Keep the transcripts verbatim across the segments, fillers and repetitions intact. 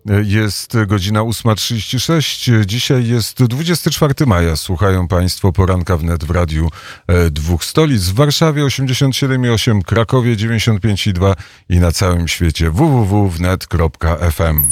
Jest godzina ósma trzydzieści sześć. Dzisiaj jest dwudziestego czwartego maja. Słuchają Państwo Poranka Wnet w Radiu Dwóch Stolic. W Warszawie osiemdziesiąt siedem i osiem, Krakowie dziewięćdziesiąt pięć i dwa i na całym świecie w w w kropka wnet kropka f m.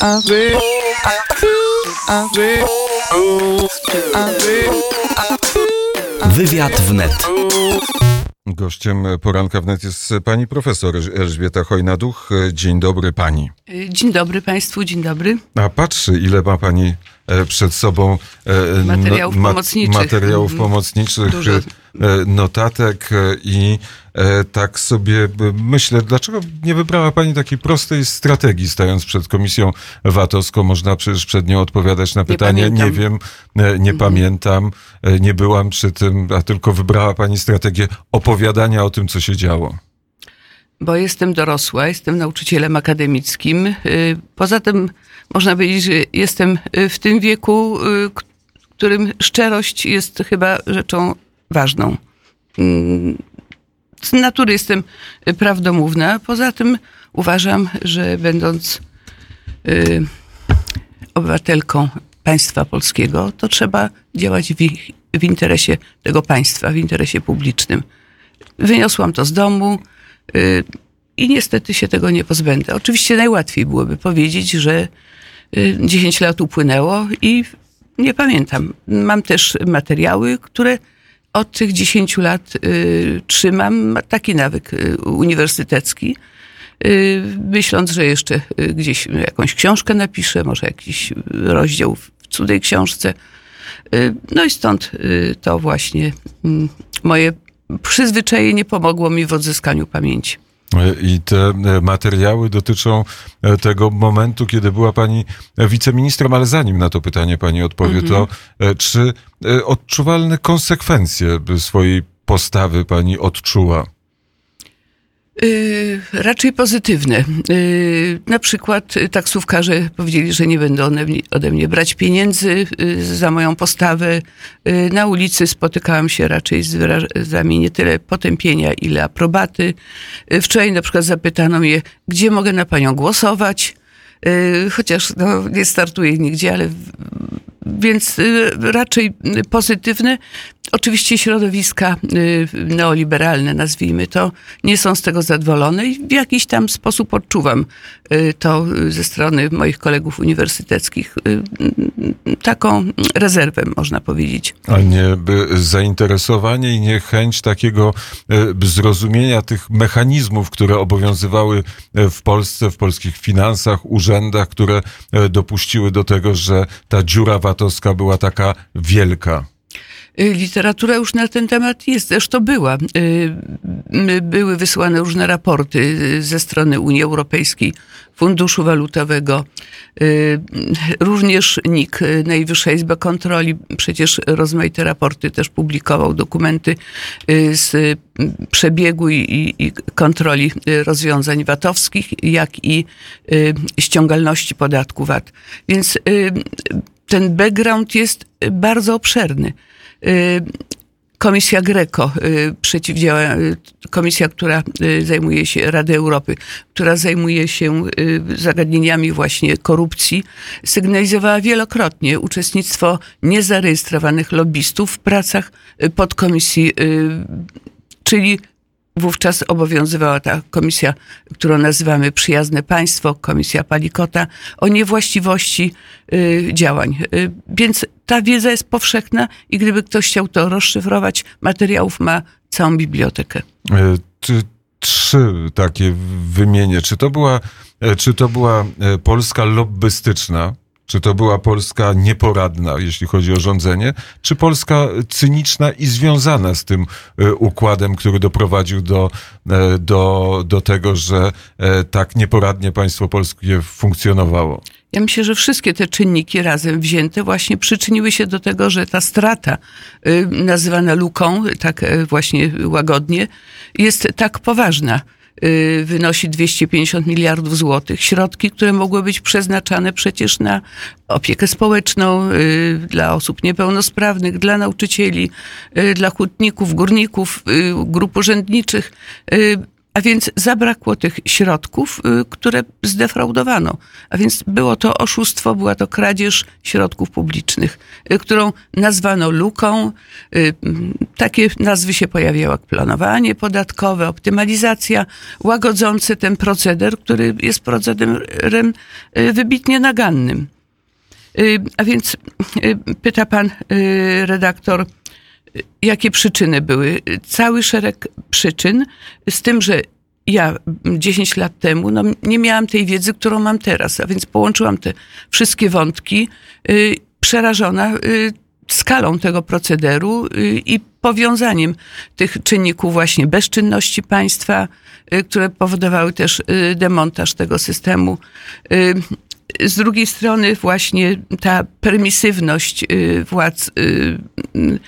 Wywiad Wnet. Gościem Poranka Wnet jest pani profesor Elżbieta Chojna-Duch. Dzień dobry pani. Dzień dobry państwu, dzień dobry. A patrzy, ile ma pani przed sobą materiałów no, pomocniczych, materiałów pomocniczych Dużo. notatek i tak sobie myślę, dlaczego nie wybrała pani takiej prostej strategii, stając przed Komisją V A T-owską? Można przecież przed nią odpowiadać na pytanie, nie, nie wiem, nie mhm. pamiętam, nie byłam przy tym, a tylko wybrała pani strategię opowiadania o tym, co się działo. Bo jestem dorosła, jestem nauczycielem akademickim. Poza tym można powiedzieć, że jestem w tym wieku, w którym szczerość jest chyba rzeczą ważną. Z natury jestem prawdomówna. Poza tym uważam, że będąc obywatelką państwa polskiego, to trzeba działać w, ich, w interesie tego państwa, w interesie publicznym. Wyniosłam to z domu i niestety się tego nie pozbędę. Oczywiście najłatwiej byłoby powiedzieć, że dziesięć lat upłynęło i nie pamiętam. Mam też materiały, które od tych dziesięciu lat trzymam. Taki nawyk uniwersytecki. Myśląc, że jeszcze gdzieś jakąś książkę napiszę, może jakiś rozdział w cudzej książce. No i stąd to właśnie moje przyzwyczajenie pomogło mi w odzyskaniu pamięci. I te materiały dotyczą tego momentu, kiedy była pani wiceministrem, ale zanim na to pytanie pani odpowie, mm-hmm. to czy odczuwalne konsekwencje swojej postawy pani odczuła? Yy, raczej pozytywne. Yy, na przykład taksówkarze powiedzieli, że nie będą ode mnie, ode mnie brać pieniędzy yy, za moją postawę. Yy, na ulicy spotykałam się raczej z wyrazami nie tyle potępienia, ile aprobaty. Yy, wczoraj na przykład zapytano mnie, gdzie mogę na panią głosować. Yy, chociaż no, nie startuję nigdzie, ale więc y, raczej pozytywne. Oczywiście środowiska y, neoliberalne, nazwijmy to, nie są z tego zadowolone i w jakiś tam sposób odczuwam y, to ze strony moich kolegów uniwersyteckich. Y, y, taką rezerwę, można powiedzieć. A nie by zainteresowanie i nie chęć takiego y, zrozumienia tych mechanizmów, które obowiązywały w Polsce, w polskich finansach, urzędach, które y, dopuściły do tego, że ta dziura vatowska była taka wielka. Literatura już na ten temat jest, zresztą była. Były wysyłane różne raporty ze strony Unii Europejskiej, Funduszu Walutowego, również N I K, Najwyższa Izba Kontroli, przecież rozmaite raporty też publikował, dokumenty z przebiegu i, i kontroli rozwiązań vatowskich, jak i ściągalności podatku V A T. Więc ten background jest bardzo obszerny. Komisja Greco, przeciwdziała, komisja, która zajmuje się, Rady Europy, która zajmuje się zagadnieniami właśnie korupcji, sygnalizowała wielokrotnie uczestnictwo niezarejestrowanych lobbystów w pracach podkomisji, czyli wówczas obowiązywała ta komisja, którą nazywamy Przyjazne Państwo, komisja Palikota, o niewłaściwości y, działań. Y, więc ta wiedza jest powszechna i gdyby ktoś chciał to rozszyfrować, materiałów ma całą bibliotekę. Czy trzy takie wymienię. Czy to była, czy to była Polska lobbystyczna? Czy to była Polska nieporadna, jeśli chodzi o rządzenie, czy Polska cyniczna i związana z tym układem, który doprowadził do, do, do tego, że tak nieporadnie państwo polskie funkcjonowało? Ja myślę, że wszystkie te czynniki razem wzięte właśnie przyczyniły się do tego, że ta strata nazywana luką, tak właśnie łagodnie, jest tak poważna. Wynosi dwieście pięćdziesiąt miliardów złotych. Środki, które mogły być przeznaczane przecież na opiekę społeczną, dla osób niepełnosprawnych, dla nauczycieli, dla hutników, górników, grup urzędniczych. a więc zabrakło tych środków, które zdefraudowano. A więc było to oszustwo, była to kradzież środków publicznych, którą nazwano luką. Takie nazwy się pojawiały jak planowanie podatkowe, optymalizacja, łagodzący ten proceder, który jest procederem wybitnie nagannym. A więc pyta pan redaktor, jakie przyczyny były? Cały szereg przyczyn, z tym, że ja dziesięć lat temu no, nie miałam tej wiedzy, którą mam teraz, a więc połączyłam te wszystkie wątki, y, przerażona y, skalą tego procederu y, i powiązaniem tych czynników właśnie bezczynności państwa, y, które powodowały też y, demontaż tego systemu. Y, z drugiej strony właśnie ta permisywność y, władz y, y,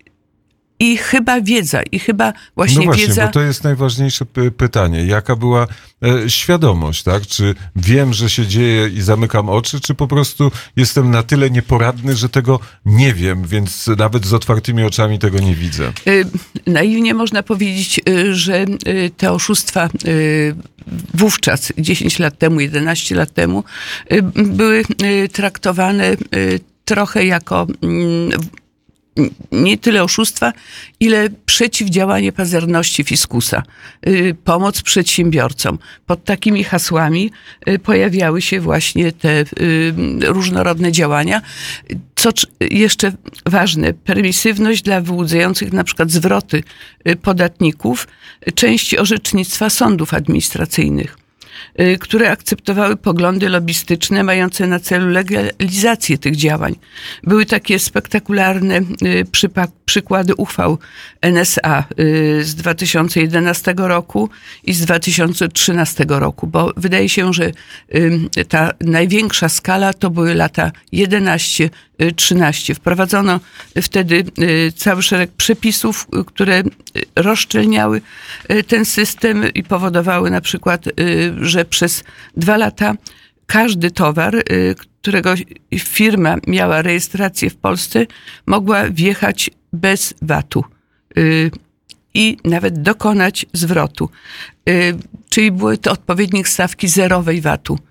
I chyba wiedza, i chyba właśnie, no właśnie, wiedza... bo to jest najważniejsze p- pytanie. Jaka była e, świadomość, tak? Czy wiem, że się dzieje i zamykam oczy, czy po prostu jestem na tyle nieporadny, że tego nie wiem, więc nawet z otwartymi oczami tego nie widzę? Y, naiwnie można powiedzieć, y, że y, te oszustwa y, wówczas, dziesięć lat temu, jedenaście lat temu, y, były y, traktowane y, trochę jako... Y, nie tyle oszustwa, ile przeciwdziałanie pazerności fiskusa, y, pomoc przedsiębiorcom. Pod takimi hasłami y, pojawiały się właśnie te y, różnorodne działania. Co jeszcze ważne, permisywność dla wyłudzających na przykład zwroty y, podatników części orzecznictwa sądów administracyjnych, które akceptowały poglądy lobbystyczne mające na celu legalizację tych działań. Były takie spektakularne przypa- przykłady uchwał N S A z dwa tysiące jedenastego roku i z dwa tysiące trzynastego roku, bo wydaje się, że ta największa skala to były lata jedenaście trzynaście. Wprowadzono wtedy cały szereg przepisów, które rozszczelniały ten system i powodowały na przykład, że przez dwa lata każdy towar, którego firma miała rejestrację w Polsce, mogła wjechać bez vatu i nawet dokonać zwrotu. Czyli były to odpowiednik stawki zerowej vatu.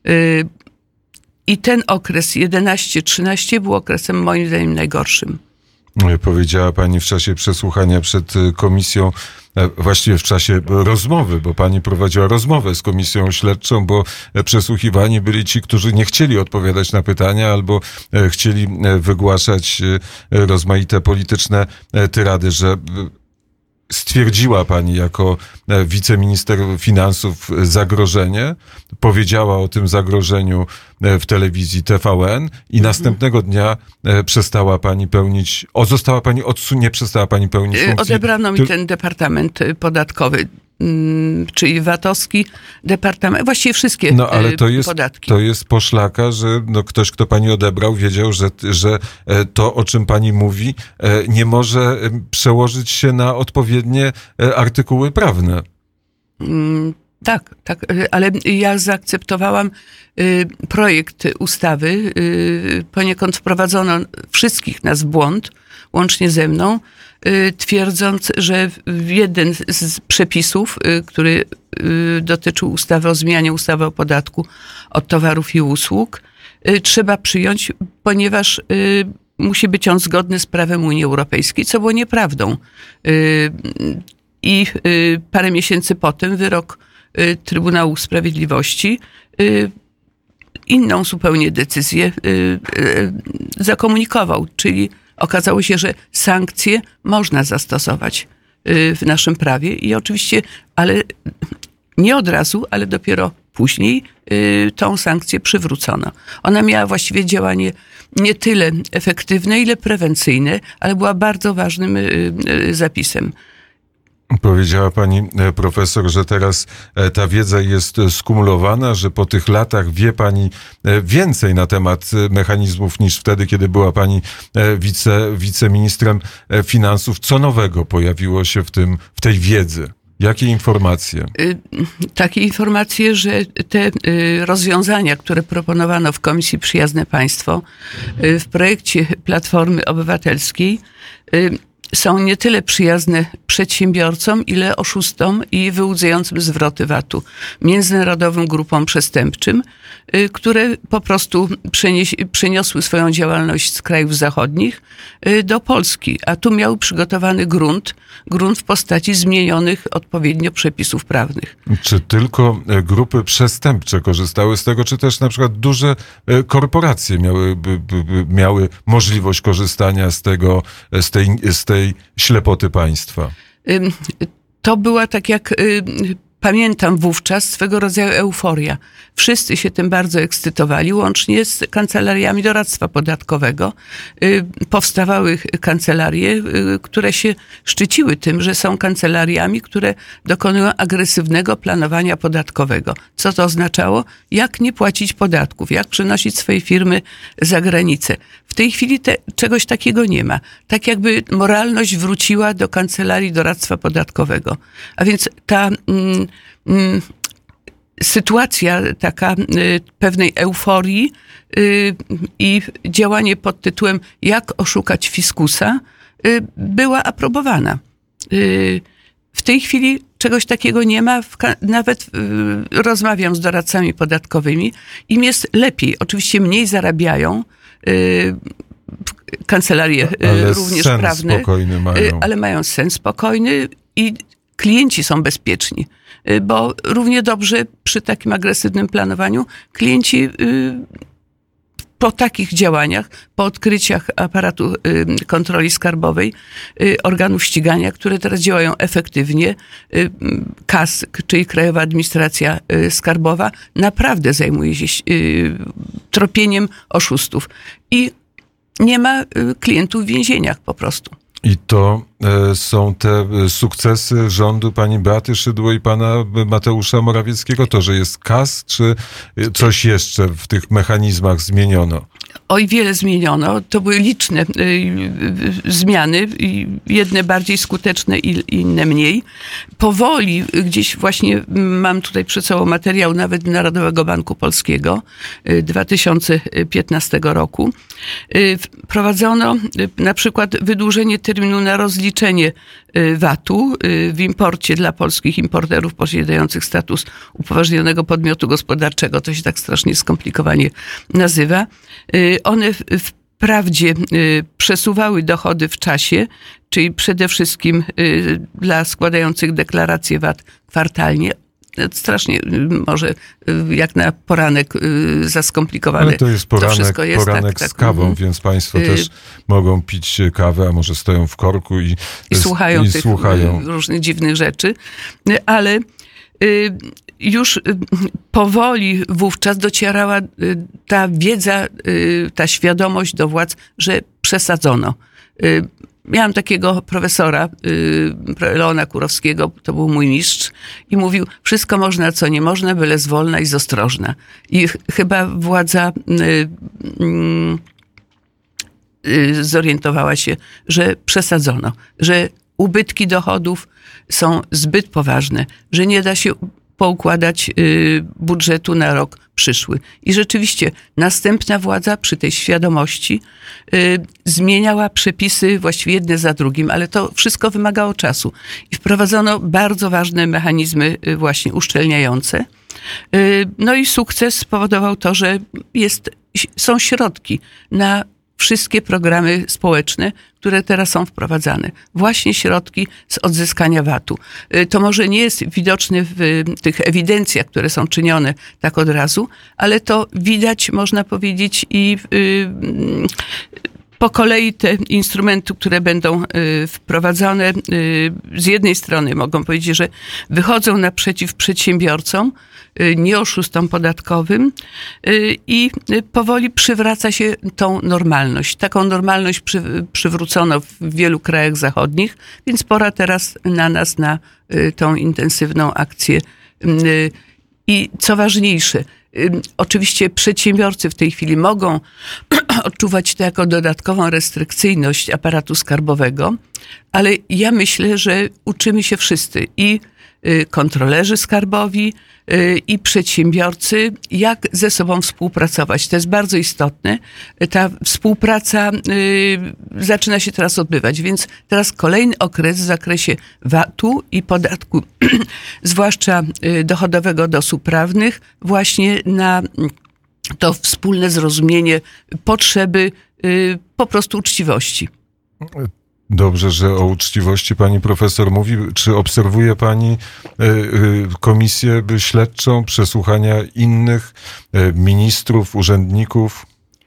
I ten okres jedenaście trzynaście był okresem moim zdaniem najgorszym. Powiedziała pani w czasie przesłuchania przed komisją, właściwie w czasie rozmowy, bo pani prowadziła rozmowę z komisją śledczą, bo przesłuchiwani byli ci, którzy nie chcieli odpowiadać na pytania albo chcieli wygłaszać rozmaite polityczne tyrady, że stwierdziła pani jako wiceminister finansów zagrożenie, powiedziała o tym zagrożeniu w telewizji T V N i następnego dnia przestała pani pełnić, o, została pani odsunięta, nie przestała pani pełnić funkcji. Odebrano mi ten departament podatkowy, czyli VAT-owski departament, właściwie wszystkie no, ale to jest, podatki. To jest poszlaka, że no, ktoś, kto pani odebrał, wiedział, że, że to, o czym pani mówi, nie może przełożyć się na odpowiednie artykuły prawne. Mm, tak, tak, ale ja zaakceptowałam projekt ustawy, poniekąd wprowadzono wszystkich nas w błąd, łącznie ze mną, twierdząc, że jeden z przepisów, który dotyczył ustawy o zmianie ustawy o podatku od towarów i usług, trzeba przyjąć, ponieważ musi być on zgodny z prawem Unii Europejskiej, co było nieprawdą. I parę miesięcy potem wyrok Trybunału Sprawiedliwości inną zupełnie decyzję zakomunikował, czyli okazało się, że sankcje można zastosować w naszym prawie i oczywiście, ale nie od razu, ale dopiero później tą sankcję przywrócono. Ona miała właściwie działanie nie tyle efektywne, ile prewencyjne, ale była bardzo ważnym zapisem. Powiedziała pani profesor, że teraz ta wiedza jest skumulowana, że po tych latach wie pani więcej na temat mechanizmów niż wtedy, kiedy była pani wice, wiceministrem finansów. Co nowego pojawiło się w tym, w tej wiedzy? Jakie informacje? Takie informacje, że te rozwiązania, które proponowano w Komisji Przyjazne Państwo w projekcie Platformy Obywatelskiej, są nie tyle przyjazne przedsiębiorcom, ile oszustom i wyłudzającym zwroty vatu, międzynarodowym grupom przestępczym, które po prostu przenieś, przeniosły swoją działalność z krajów zachodnich do Polski, a tu miał przygotowany grunt, grunt w postaci zmienionych odpowiednio przepisów prawnych. Czy tylko grupy przestępcze korzystały z tego, czy też na przykład duże korporacje miały, by, by, by miały możliwość korzystania z tego, z tej, z tej ślepoty państwa? To była tak jak... Pamiętam wówczas swego rodzaju euforia. Wszyscy się tym bardzo ekscytowali, łącznie z kancelariami doradztwa podatkowego. Powstawały kancelarie, które się szczyciły tym, że są kancelariami, które dokonują agresywnego planowania podatkowego. Co to oznaczało? Jak nie płacić podatków, jak przenosić swoje firmy za granicę. W tej chwili te, czegoś takiego nie ma. Tak jakby moralność wróciła do kancelarii doradztwa podatkowego. A więc ta... Mm, mm, sytuacja taka y, pewnej euforii y, i działanie pod tytułem jak oszukać fiskusa y, była aprobowana. Y, w tej chwili czegoś takiego nie ma. W, nawet y, rozmawiam z doradcami podatkowymi. Im jest lepiej. Oczywiście mniej zarabiają. Y, kancelarie y, ale również sen prawne. Spokojny mają. Y, ale mają sen spokojny i klienci są bezpieczni, bo równie dobrze przy takim agresywnym planowaniu klienci po takich działaniach, po odkryciach aparatu kontroli skarbowej, organów ścigania, które teraz działają efektywnie, K A S, czyli Krajowa Administracja Skarbowa, naprawdę zajmuje się tropieniem oszustów. I nie ma klientów w więzieniach po prostu. I to e, są te sukcesy rządu pani Beaty Szydło i pana Mateusza Morawieckiego? To, że jest K A S, czy coś jeszcze w tych mechanizmach zmieniono? Oj, wiele zmieniono. To były liczne y, y, zmiany, jedne bardziej skuteczne, i inne mniej. Powoli, gdzieś właśnie mam tutaj przed sobą materiał nawet Narodowego Banku Polskiego y, dwa tysiące piętnastego roku. Y, wprowadzono y, na przykład wydłużenie terminu na rozliczenie y, vatu y, w imporcie dla polskich importerów posiadających status upoważnionego podmiotu gospodarczego. To się tak strasznie skomplikowanie nazywa. Y, One wprawdzie przesuwały dochody w czasie, czyli przede wszystkim dla składających deklarację vat kwartalnie. Strasznie może jak na poranek za skomplikowane. Ale to jest poranek, to wszystko jest, poranek tak, z kawą, tak, więc państwo też y- mogą pić kawę, a może stoją w korku i, i słuchają i tych słuchają. różnych dziwnych rzeczy. Ale y- już powoli wówczas docierała ta wiedza, ta świadomość do władz, że przesadzono. Miałam takiego profesora, Leona Kurowskiego, to był mój mistrz, i mówił, wszystko można, co nie można, byle zwolna i z ostrożna. I ch- chyba władza zorientowała się, że przesadzono, że ubytki dochodów są zbyt poważne, że nie da się poukładać budżetu na rok przyszły. I rzeczywiście następna władza przy tej świadomości zmieniała przepisy właściwie jedne za drugim, ale to wszystko wymagało czasu. I wprowadzono bardzo ważne mechanizmy właśnie uszczelniające. No i sukces spowodował to, że jest, są środki na wszystkie programy społeczne, które teraz są wprowadzane. Właśnie środki z odzyskania vatu. To może nie jest widoczne w tych ewidencjach, które są czynione tak od razu, ale to widać, można powiedzieć, i po kolei te instrumenty, które będą wprowadzone, z jednej strony mogą powiedzieć, że wychodzą naprzeciw przedsiębiorcom, nie oszustom podatkowym, i powoli przywraca się tą normalność. Taką normalność przy, przywrócono w wielu krajach zachodnich, więc pora teraz na nas, na tą intensywną akcję. I co ważniejsze, oczywiście przedsiębiorcy w tej chwili mogą odczuwać to jako dodatkową restrykcyjność aparatu skarbowego, ale ja myślę, że uczymy się wszyscy, i kontrolerzy skarbowi i przedsiębiorcy, jak ze sobą współpracować. To jest bardzo istotne. Ta współpraca zaczyna się teraz odbywać, więc teraz kolejny okres w zakresie vatu i podatku, zwłaszcza dochodowego od osób prawnych, właśnie na to wspólne zrozumienie potrzeby po prostu uczciwości. Dobrze, że o uczciwości pani profesor mówi. Czy obserwuje pani komisję śledczą, przesłuchania innych ministrów, urzędników?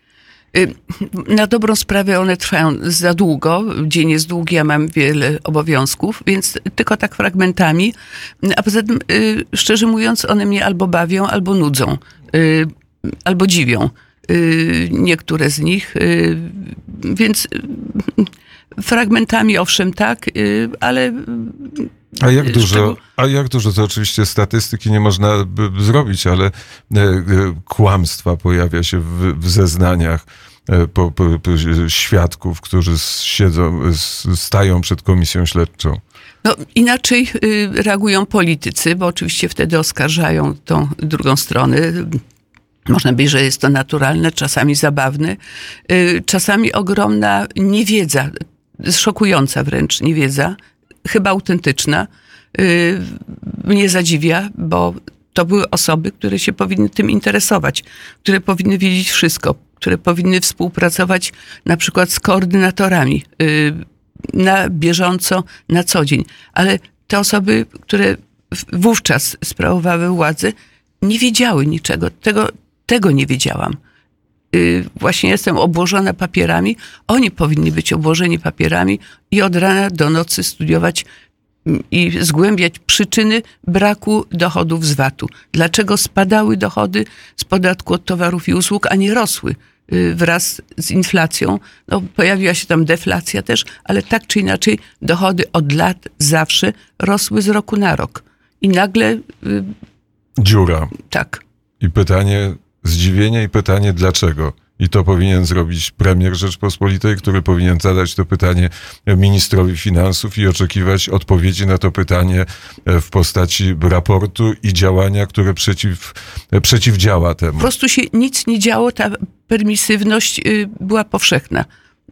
Na dobrą sprawę one trwają za długo. Dzień jest długi, ja mam wiele obowiązków, więc tylko tak fragmentami. A poza tym, szczerze mówiąc, one mnie albo bawią, albo nudzą, albo dziwią. Niektóre z nich. Więc fragmentami owszem tak, ale... A jak dużo, a jak dużo, to oczywiście statystyki nie można by zrobić, ale kłamstwa pojawia się w, w zeznaniach po, po, po świadków, którzy siedzą, stają przed komisją śledczą. No, inaczej reagują politycy, bo oczywiście wtedy oskarżają tą drugą stronę. Można powiedzieć, że jest to naturalne, czasami zabawne, czasami ogromna niewiedza, szokująca wręcz niewiedza, chyba autentyczna, mnie zadziwia, bo to były osoby, które się powinny tym interesować, które powinny wiedzieć wszystko, które powinny współpracować na przykład z koordynatorami na bieżąco, na co dzień. Ale te osoby, które wówczas sprawowały władzę, nie wiedziały niczego. Tego, tego nie wiedziałam. Właśnie jestem obłożona papierami. Oni powinni być obłożeni papierami i od rana do nocy studiować i zgłębiać przyczyny braku dochodów z vatu. Dlaczego spadały dochody z podatku od towarów i usług, a nie rosły wraz z inflacją? No, pojawiła się tam deflacja też, ale tak czy inaczej dochody od lat zawsze rosły z roku na rok. I nagle... Dziura. Tak. I pytanie, zdziwienie i pytanie dlaczego? I to powinien zrobić premier Rzeczpospolitej, który powinien zadać to pytanie ministrowi finansów i oczekiwać odpowiedzi na to pytanie w postaci raportu i działania, które przeciw, przeciwdziała temu. Po prostu się nic nie działo, ta permisywność była powszechna.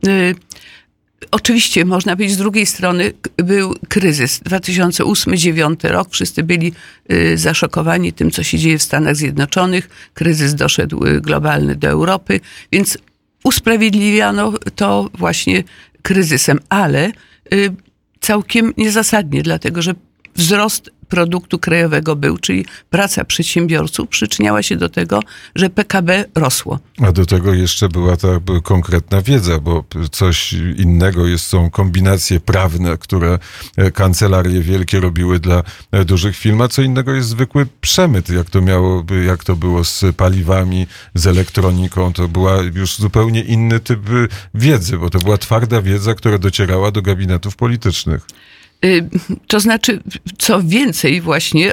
Oczywiście, można powiedzieć, z drugiej strony był kryzys. dwa tysiące ósmy do dwa tysiące dziewiątego rok. Wszyscy byli y, zaszokowani tym, co się dzieje w Stanach Zjednoczonych. Kryzys doszedł y, globalny do Europy, więc usprawiedliwiano to właśnie kryzysem, ale y, całkiem niezasadnie, dlatego że wzrost produktu krajowego był, czyli praca przedsiębiorców przyczyniała się do tego, że P K B rosło. A do tego jeszcze była ta konkretna wiedza, bo coś innego jest, są kombinacje prawne, które kancelarie wielkie robiły dla dużych firm, a co innego jest zwykły przemyt, jak to miało, jak to było z paliwami, z elektroniką. To była już zupełnie inny typ wiedzy, bo to była twarda wiedza, która docierała do gabinetów politycznych. To znaczy, co więcej właśnie,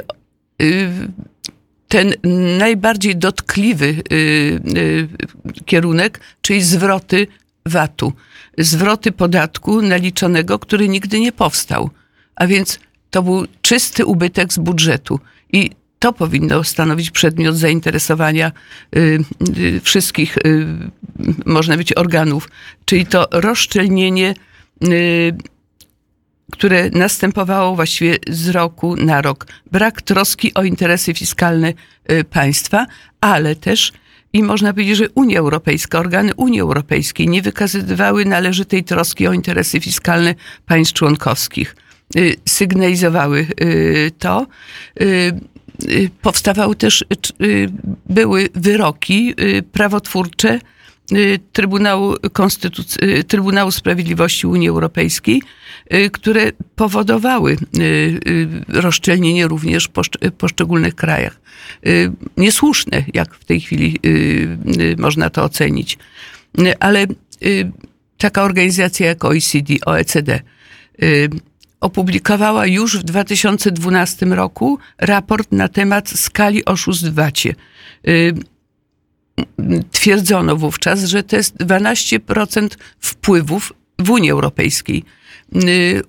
ten najbardziej dotkliwy kierunek, czyli zwroty vatu, zwroty podatku naliczonego, który nigdy nie powstał. A więc to był czysty ubytek z budżetu. I to powinno stanowić przedmiot zainteresowania wszystkich, można być, organów, czyli to rozszczelnienie, które następowało właściwie z roku na rok. Brak troski o interesy fiskalne państwa, ale też, i można powiedzieć, że Unia Europejska, organy Unii Europejskiej nie wykazywały należytej troski o interesy fiskalne państw członkowskich. Sygnalizowały to. Powstawały też, były wyroki prawotwórcze Trybunału, Konstytuc- Trybunału Sprawiedliwości Unii Europejskiej, które powodowały rozszczelnienie również w poszczególnych krajach. Niesłuszne, jak w tej chwili można to ocenić. Ale taka organizacja jak O E C D, O E C D opublikowała już w dwa tysiące dwunastym roku raport na temat skali oszustw w vacie. Twierdzono wówczas, że to jest dwanaście procent wpływów w Unii Europejskiej.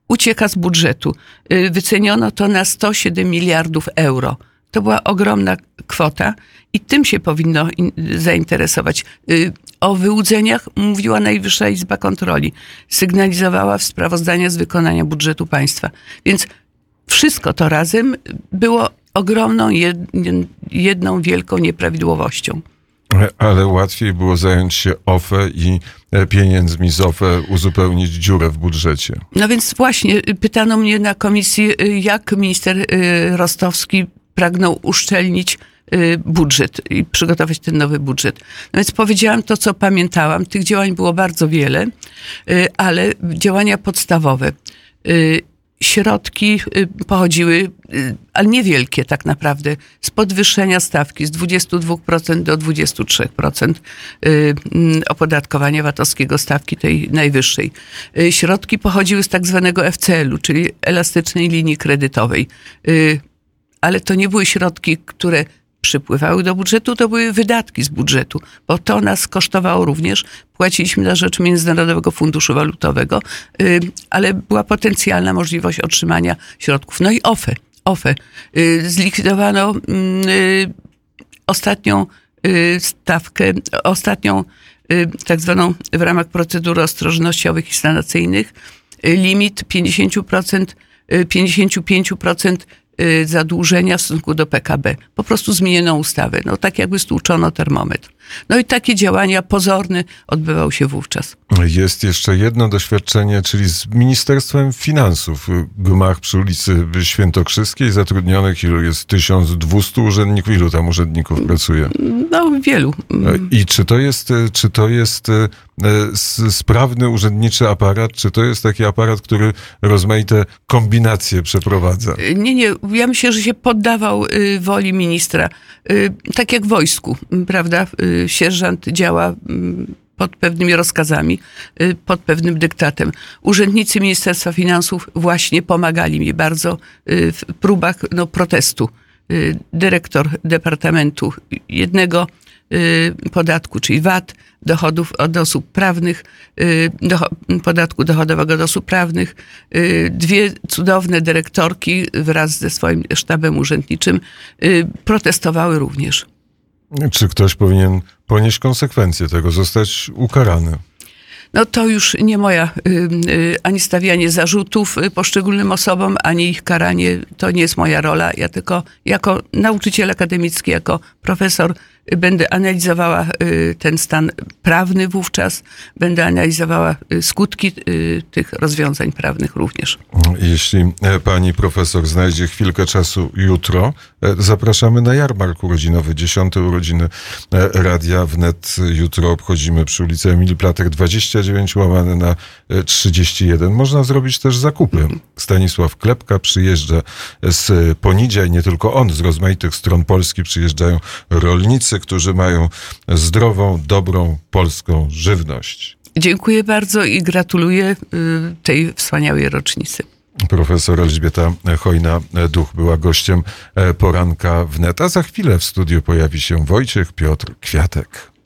ucieka z budżetu. Y, Wyceniono to na sto siedem miliardów euro. To była ogromna kwota i tym się powinno in- zainteresować. Y, O wyłudzeniach mówiła Najwyższa Izba Kontroli. Sygnalizowała w sprawozdaniach z wykonania budżetu państwa. Więc wszystko to razem było ogromną, jed- jedną wielką nieprawidłowością. Ale łatwiej było zająć się O F E i pieniędzmi z O F E uzupełnić dziurę w budżecie. No więc właśnie pytano mnie na komisji, jak minister y, Rostowski pragnął uszczelnić y, budżet i przygotować ten nowy budżet. No więc powiedziałam to, co pamiętałam. Tych działań było bardzo wiele, y, ale działania podstawowe. Y, Środki y, pochodziły, y, ale niewielkie tak naprawdę, z podwyższenia stawki z dwudziestu dwóch procent do dwudziestu trzech procent y, y, opodatkowania VAT-owskiego, stawki tej najwyższej. Y, Środki pochodziły z tak zwanego F C L u, czyli elastycznej linii kredytowej. Y, Ale to nie były środki, które przypływały do budżetu, to były wydatki z budżetu, bo to nas kosztowało również. Płaciliśmy na rzecz Międzynarodowego Funduszu Walutowego, y, ale była potencjalna możliwość otrzymania środków. No i O F E. O F E. Y, Zlikwidowano y, ostatnią y, stawkę, ostatnią y, tak zwaną w ramach procedur ostrożnościowych i sanacyjnych y, limit pięćdziesiąt procent, y, pięćdziesiąt pięć procent zadłużenia w stosunku do P K B. Po prostu zmieniono ustawę. No tak jakby stłuczono termometr. No i takie działania pozorne odbywały się wówczas. Jest jeszcze jedno doświadczenie, czyli z Ministerstwem Finansów. Gmach przy ulicy Świętokrzyskiej zatrudnionych ilu jest? tysiąc dwieście urzędników? Ilu tam urzędników pracuje? No wielu. I czy to jest, czy to jest sprawny urzędniczy aparat? Czy to jest taki aparat, który rozmaite kombinacje przeprowadza? Nie, nie. Ja myślę, że się poddawał woli ministra. Tak jak w wojsku, prawda? Sierżant działa pod pewnymi rozkazami, pod pewnym dyktatem. Urzędnicy Ministerstwa Finansów właśnie pomagali mi bardzo w próbach no, protestu. Dyrektor Departamentu jednego podatku, czyli V A T, dochodów od osób prawnych, docho- podatku dochodowego od osób prawnych, dwie cudowne dyrektorki wraz ze swoim sztabem urzędniczym protestowały również. Czy ktoś powinien ponieść konsekwencje tego, zostać ukarany? No to już nie moja, y, y, ani stawianie zarzutów poszczególnym osobom, ani ich karanie, to nie jest moja rola. Ja tylko jako nauczyciel akademicki, jako profesor będę analizowała y, ten stan prawny wówczas, będę analizowała y, skutki y, tych rozwiązań prawnych również. Jeśli pani profesor znajdzie chwilkę czasu jutro, zapraszamy na jarmark urodzinowy, dziesiąte urodziny Radia Wnet. Jutro obchodzimy przy ulicy Emilii Platek dwadzieścia dziewięć łamane na trzydzieści jeden. Można zrobić też zakupy. Stanisław Klepka przyjeżdża z Ponidzia i nie tylko on, z rozmaitych stron Polski przyjeżdżają rolnicy, którzy mają zdrową, dobrą polską żywność. Dziękuję bardzo i gratuluję y, tej wspaniałej rocznicy. Profesor Elżbieta Chojna-Duch była gościem poranka Wnet, a za chwilę w studiu pojawi się Wojciech Piotr Kwiatek.